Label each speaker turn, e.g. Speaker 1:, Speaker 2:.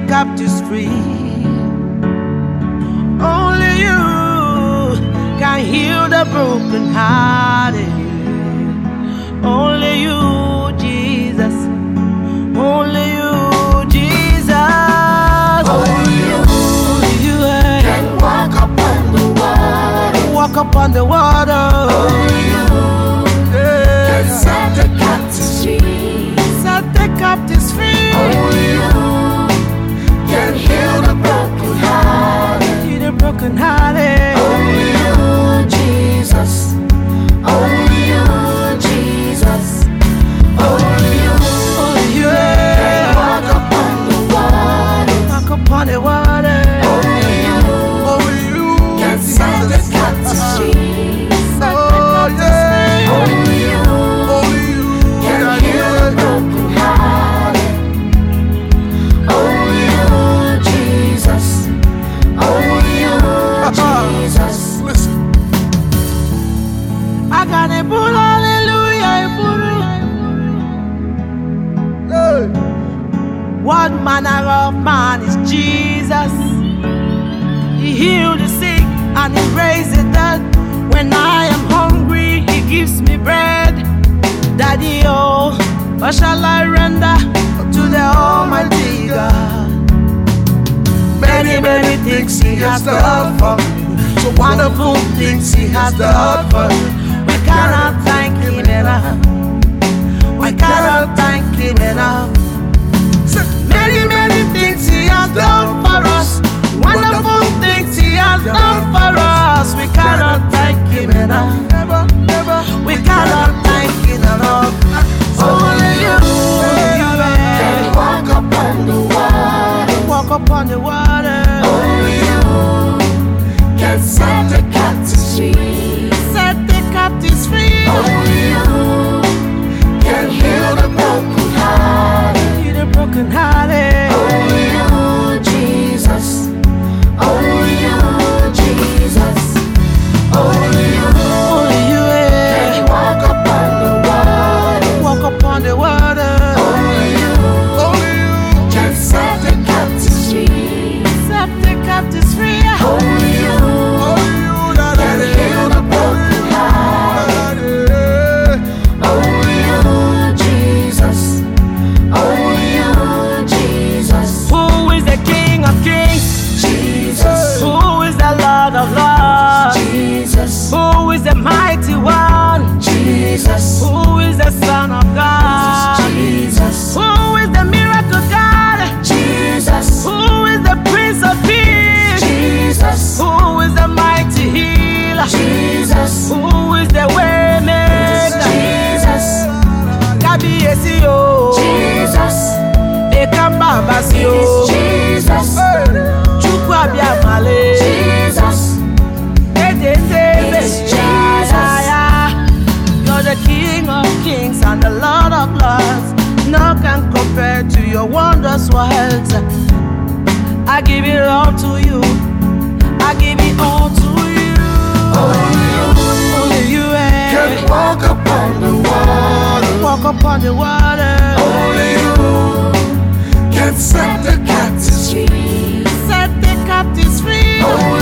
Speaker 1: captives free. Only you can heal the brokenhearted. Only you, Jesus. Only you, Jesus.
Speaker 2: Only you can walk upon the water.
Speaker 1: Walk upon the water.
Speaker 2: Only you can set the captives free.
Speaker 1: Set the captives free.
Speaker 2: Only you can heal the brokenhearted.
Speaker 1: Heal the brokenhearted.
Speaker 2: Only you, Jesus. Only you, Jesus. Only you can walk upon the water.
Speaker 1: Walk upon the water.
Speaker 2: Only you can set the captives free. Only you can heal the brokenhearted. Only you, Jesus. Only you, Jesus.
Speaker 3: Listen.
Speaker 1: I got a bull, hallelujah, a bull.
Speaker 3: Hey.
Speaker 1: What manner of man is Jesus? He healed the sick and he raised the dead. When I am hungry, he gives me bread. Daddy, oh, what shall I render to the Almighty God? Many, many things he has done for me. So wonderful things he has done for me. We cannot thank him enough. We cannot thank him enough. Many, many things he has done for us. Wonderful things he has done for us. We cannot thank him enough. We cannot thank him enough. Only you
Speaker 2: Can walk upon the water.
Speaker 1: walk upon the water.
Speaker 2: Only you can set the captives free.
Speaker 1: Set the captives free.
Speaker 2: Only you can heal the brokenhearted.
Speaker 1: Heal the brokenhearted.
Speaker 2: Only you, Jesus. Only you, Jesus. Only you
Speaker 1: Only you
Speaker 2: can walk upon the water.
Speaker 1: walk upon the water.
Speaker 2: Only you can set the captives free.
Speaker 1: Set the captives free.
Speaker 2: Only you can heal the brokenhearted. Only you, Jesus. Only you, Jesus.
Speaker 1: Who is the King of Kings?
Speaker 2: Jesus.
Speaker 1: Who is the Lord of Lords?
Speaker 2: Jesus.
Speaker 1: Who is the mighty one?
Speaker 2: Jesus.
Speaker 1: Who is the Son of God?
Speaker 2: Jesus.
Speaker 1: Who is the miracle God?
Speaker 2: Jesus.
Speaker 1: Who is the Prince of Peace?
Speaker 2: Jesus.
Speaker 1: Who is the mighty healer?
Speaker 2: Jesus.
Speaker 1: Who is the way maker?
Speaker 2: Jesus.
Speaker 1: Kabiyesi o,
Speaker 2: Jesus.
Speaker 1: Ekambabasi o,
Speaker 2: Jesus.
Speaker 1: Chukwu Abiamale,
Speaker 2: Jesus.
Speaker 1: Jesus. You're the King of Kings and the Lord of Lords. No can compare to your wondrous works. I give it all to you. I give it all to you. Only you
Speaker 2: Can walk upon the water.
Speaker 1: walk upon the water.
Speaker 2: Only you can set the captives free.
Speaker 1: Set the captives free.
Speaker 2: Only